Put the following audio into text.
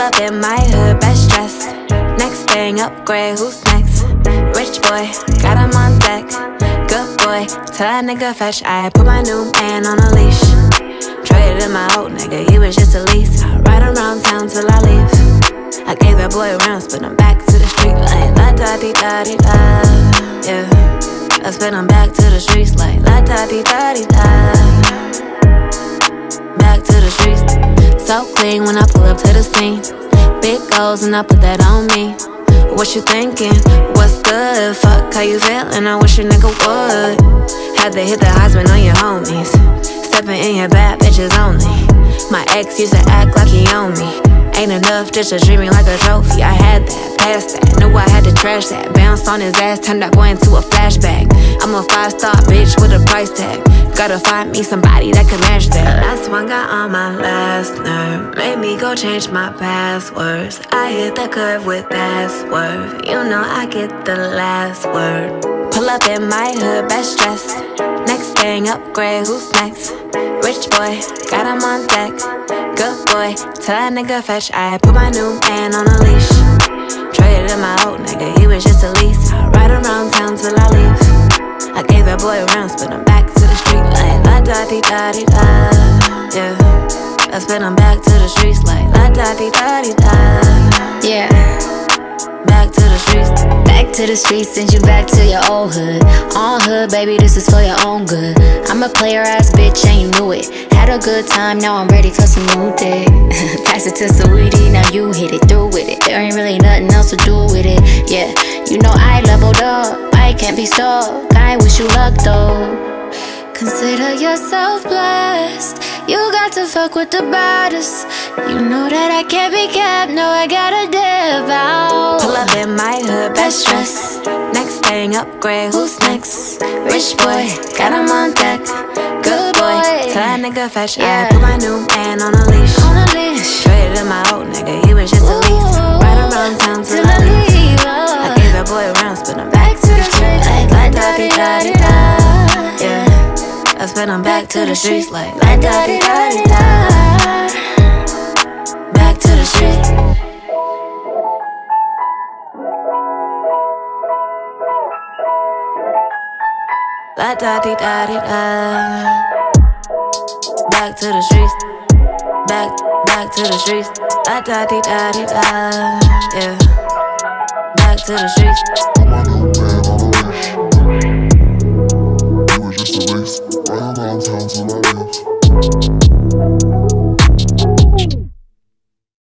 up in my hood, best dressed. Next thing, upgrade, who's next? Rich boy, got him on deck. Good boy, tell that nigga fetch. I put my new man on a leash. Traded in my old nigga, he was just a lease. I ride around town till I leave. I gave that boy rounds, but I'm back to the street like la da di da di da. Yeah, I spin him back to the streets like la da di da di da. Back to the streets, so clean when I pull up to the scene. Big goals and I put that on me. What you thinking? What's good? Fuck, how you feeling? I wish a nigga would. Had to hit the Heisman on your homies. Stepping in your bad bitches only. My ex used to act like he owned me. Ain't enough just to treat me like a trophy. I had that, passed that, knew I had to trash that. Bounced on his ass, turned that boy into a flashback. I'm a 5-star bitch with a price tag. Gotta find me somebody that can match that. Last one got on my last nerve. Made me go change my passwords. I hit the curve with that swerve. You know I get the last word. Pull up in my hood, best dressed. Next thing, upgrade, who's next? Rich boy, got him on deck. Good boy, tell that nigga fetch. I put my new man on a leash. Traded in my old nigga, he was just a lease. I ride around town till I leave. I gave that boy rounds, but I'm back to the street like la da di da di da. Yeah, I spin him back to the streets like la da di da di da. Yeah. Back to the streets. Back to the streets, send you back to your old hood. On hood, baby, this is for your own good. I'm a player ass bitch and you knew it. Had a good time, now I'm ready for some new dick. Pass it to Saweetie, now you hit it through with it. There ain't really nothing else to do with it. Yeah, you know I leveled up, I can't be stuck. I wish you luck though. Consider yourself blessed. You got to fuck with the baddest. You know that I can't be kept. No, I gotta dip out. Pull up in my hood, best dressed. Next thing, upgrade, who's next? Rich boy, got him on deck. Good boy, tell that nigga fetch. I put my new man on a leash. Traded in my old nigga, he was just a lease. Right around town till I leave. I gave that boy rounds, but I'm back to the street like la da di da di da. Yeah, I spin him back to the streets like la da di da di da. Back to the streets. La da di da di da. Back to the streets. Back to the streets. La da di da di da. Yeah. Back to the streets. Put my new man on a leash. He was just a lease. Right around town till I leave.